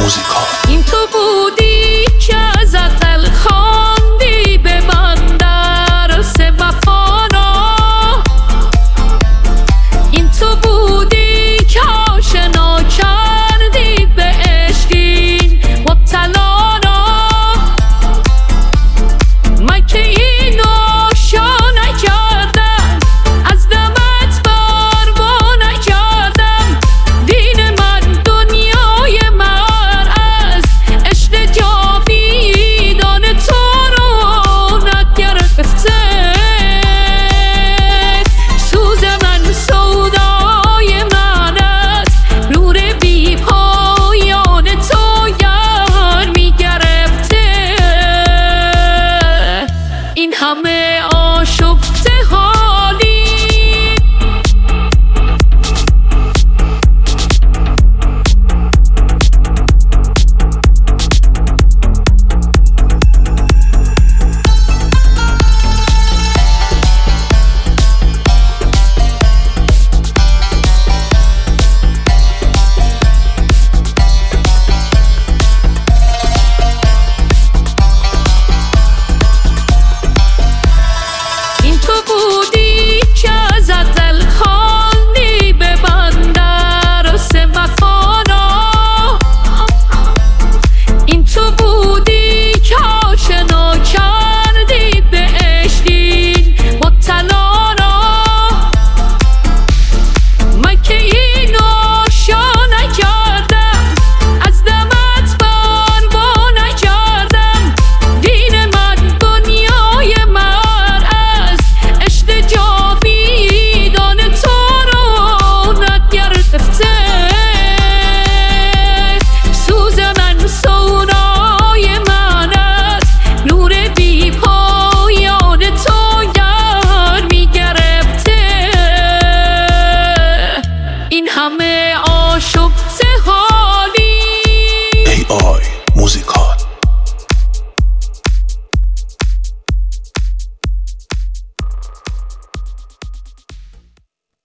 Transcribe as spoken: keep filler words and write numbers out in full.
موزیکال. این تو بودی که ازت دل خواندی به من درس وفانا. این تو بودی که آشنا کردی به عشقین مبتلانا. من که اینو شا نکردم، از دمت پروا نکردم. دین من دنیای من از عشق جاویدان تو رو نگرفته. سوز من سودای من از نور بی پایان تو گر میگرفته. این همه آشفته حالی بودی که ازت دل خواندی به من درس وفانا. این تو بودی که آشنا کردی به عشقین مبتلانا. من که اینو شا نکردم، از دمت پروا نکردم. دین من دنیای من از عشق جاویدان تو رو نگرفته. سوز من سودای من از نور بی پایان تو گر میگرفته. این همه آشفته